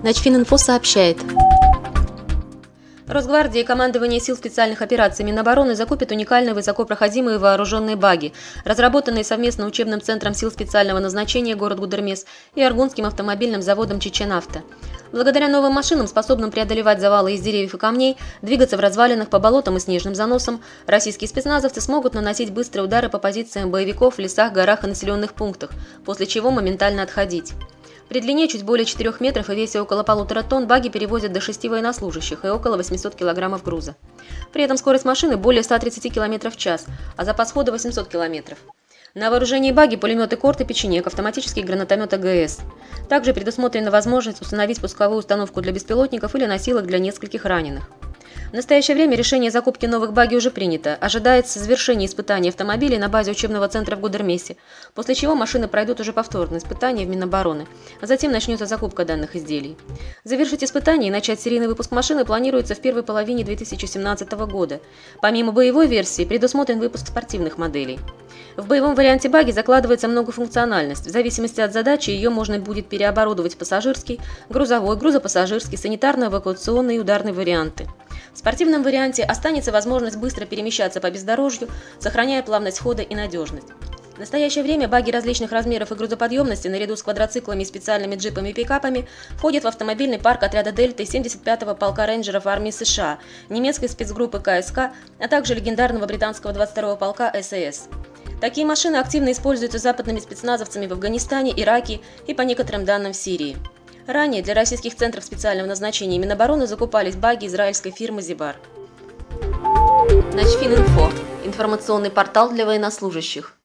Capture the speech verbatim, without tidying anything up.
Начфининфо сообщает. Росгвардия и командование сил специальных операций Минобороны закупят уникальные высокопроходимые вооруженные баги, разработанные совместно учебным центром сил специального назначения город Гудермес и Аргунским автомобильным заводом Чеченавто. Благодаря новым машинам, способным преодолевать завалы из деревьев и камней, двигаться в развалинах по болотам и снежным заносам, российские спецназовцы смогут наносить быстрые удары по позициям боевиков в лесах, горах и населенных пунктах, после чего моментально отходить. При длине чуть более четырёх метров и весе около полутора тонн баги перевозят до шести военнослужащих и около восьмисот килограммов груза. При этом скорость машины более ста тридцати километров в час, а запас хода восемьсот километров. На вооружении баги пулеметы Корт и Печенек, автоматические гранатометы ГС. Также предусмотрена возможность установить пусковую установку для беспилотников или носилок для нескольких раненых. В настоящее время решение о закупке новых баги уже принято. Ожидается завершение испытаний автомобилей на базе учебного центра в Гудермесе, после чего машины пройдут уже повторные испытания в Минобороны, а затем начнется закупка данных изделий. Завершить испытания и начать серийный выпуск машины планируется в первой половине две тысячи семнадцатого года. Помимо боевой версии предусмотрен выпуск спортивных моделей. В боевом варианте баги закладывается многофункциональность. В зависимости от задачи ее можно будет переоборудовать в пассажирский, грузовой, грузопассажирский, санитарно-эвакуационный и ударный варианты. В спортивном варианте останется возможность быстро перемещаться по бездорожью, сохраняя плавность хода и надежность. В настоящее время баги различных размеров и грузоподъемности наряду с квадроциклами и специальными джипами и пикапами входят в автомобильный парк отряда «Дельта» и семьдесят пятого полка рейнджеров армии США, немецкой спецгруппы КСК, а также легендарного британского двадцать второго полка СС. Такие машины активно используются западными спецназовцами в Афганистане, Ираке и, по некоторым данным, в Сирии. Ранее для российских центров специального назначения Минобороны закупались баги израильской фирмы «Зибар». Начфининфо – информационный портал для военнослужащих.